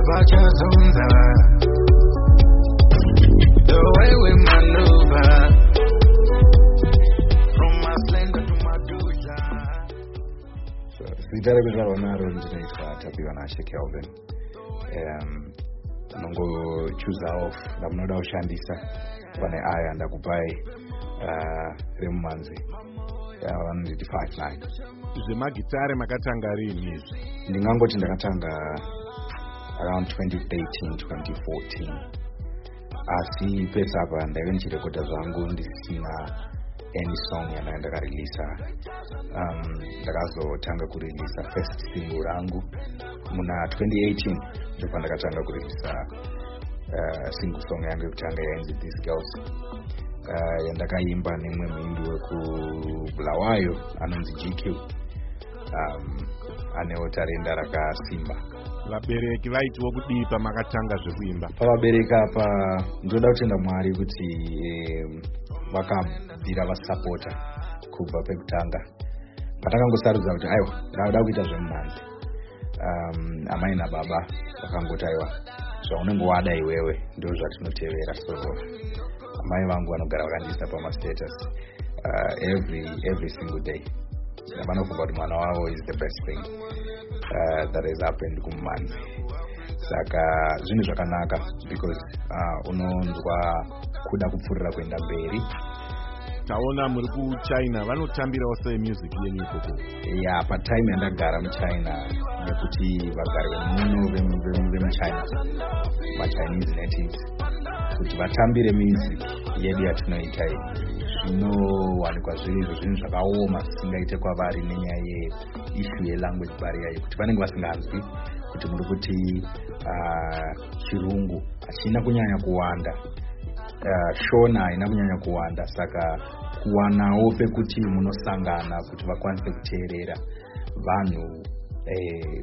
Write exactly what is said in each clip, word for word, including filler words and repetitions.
Bachazunza, the way we maneuver, from my slender to my doja. So, sitare kuzvarwa naro ndinoitwa tapiwa naShe Kelvin. Um, nongo choose off ndamunoda kushandisa pane aya ndakupai uh, remumanzi vanonditi five nine. Zvemagitare makatanga rini? Ndingangoti ndakatanga around twenty thirteen twenty fourteen, asi pesa apa ndaive ndichirekodha zvangu ndisina any song yana ndakareleasa. um, ndakazotanga kureleasa first single rangu muna twenty eighteen, ndipo ndakatanga kureleasa uh, single song yangu yekutanga yainzi These Girls, uh, yandakaimba nemwe muimbi wekubulawayo anonzi G Q, um, anewo tarenda rakasimba. Vabereki vaitiwo kudii pamakatanga zvekuimba? Pavabereki apa ndoda kutenda Mwari kuti vakabvira vasapota kubva pekutanga. Patakangosarudza kuti aiwa ndauda kuita zvemumanzi, um, amai nababa vakangoti aiwa zvaunenge wada iwewe ndo zvatinotevera. So amai vangu vanogara vakandiisa pamastatus uh, every every single day. Vanofunga kuti mwana wavo is the best thing uh, that has happened kumumanzi. Saka zvinhu zvakanaka because uh, unonzwa kuda kupfurira kuenda mberi. Taona muri kuChina vanotambirawo sei music yenyu ikoko? Ya patime yandagara muChina nekuti vagari vemuno vemuChina maChinese natives kuti vatambire music yedu yatinoita zvinowanikwa zviri zvinhu zvakaoma zvisingaite kwavari nenyaya yeissue yelanguage barrier yekuti vanenge vasinganzwi kuti muri kuti uh, chirungu hachina kunyanya kuwanda, uh, shona haina kunyanya kuwanda. Saka kuwanawo pekuti munosangana kuti vakwanise kuteerera vanhu eh,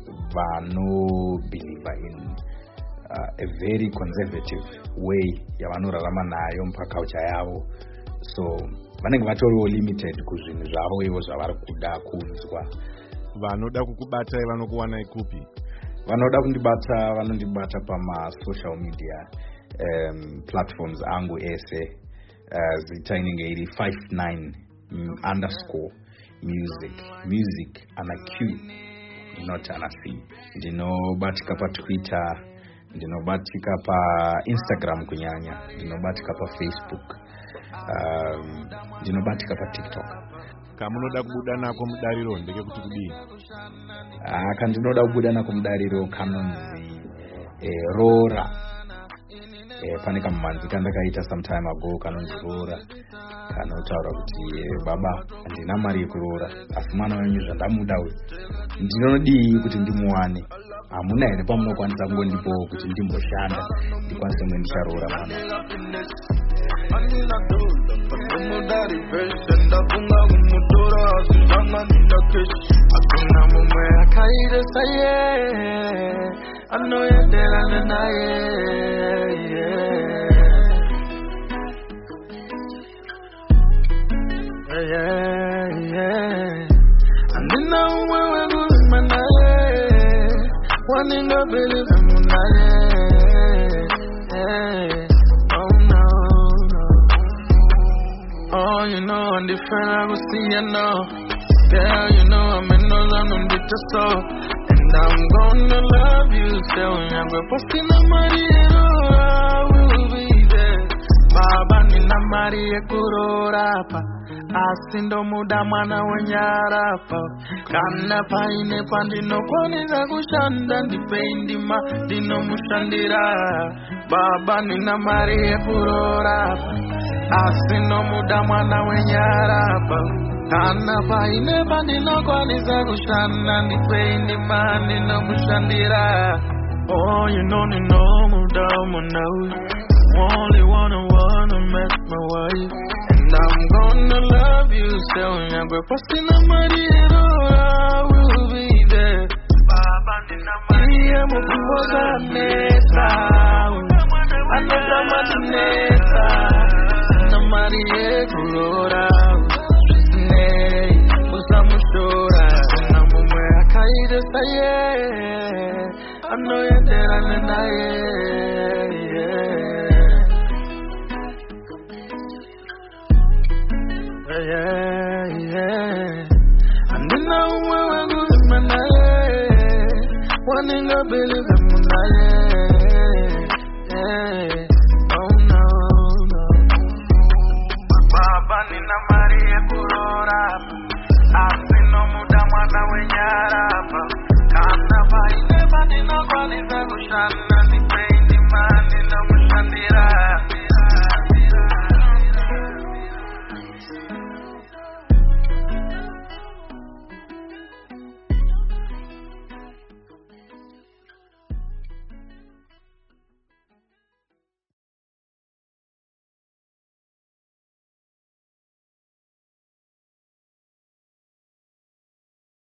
vanobelieve in uh, a very conservative way yavanorarama nayo mupaculture yavo. So vanenge vatoriwo limited kuzvinhu zvavo ivo zvavari kuda kunzwa. Vanoda kukubatai vanokuwanai kupi? Vanoda kundibata vanondibata pamasocial media um, platforms angu ese uh, zita inenge iri five nine um, underscore music music ana Q not ana C. Ndinobatika pa Twitter, ndinobatika pa Instagram kunyanya, ndinobatika pa Facebook, um, ndinobatika pa TikTok. Kamunoda kubuda nako mudariro ndeke kuti kudini? Ah, kandinoda kubuda nako mudariro kanonzi eh, Rora. Eh, pane kamumanzi kandakaita some time ago kanonzi Rora. Kanotaura kuti eh, baba ndina mari yekurora asi mwana wenyu zvandamuda uyu ndinodii kuti ndimuwane. Hamuna here pamunokwanisa kungondipo kuti ndimboshanda ndikwanise mwe ndicharora mwana. Hakuna mume akaida saye anoyenderana naye. Yeah, yeah. Andina uwewe guzima naye waninga believe munaye. Oh no, no. Oh, you know I'm different, I will see you know. Girl, you know I'm in no zone, I'm with your soul. And I'm gonna love you still. I'm gonna post in the Maria, I will be there. Baba nina Maria kurorapa asindo muda mwana wenyarapa kana paine pandino kwaniza kushanda ndipendima dino mushandira. Baba nina Maria kurorapa asindo muda mwana wenyarapa kana paine pandino kwaniza kushanda ndipendima dino mushandira. Oh, you know ni no muda mwana only wanna wanna met my wife, and I'm gonna love you still. I'm gonna post in the Maria, I will be there. Baba nina Maria, mukumboza neta, anota matineta, na Maria kurora, ne, usamushora, na mume akaida saye, I know you're there and then I yeah, yeah, yeah. And then now we're going to man, one in a bill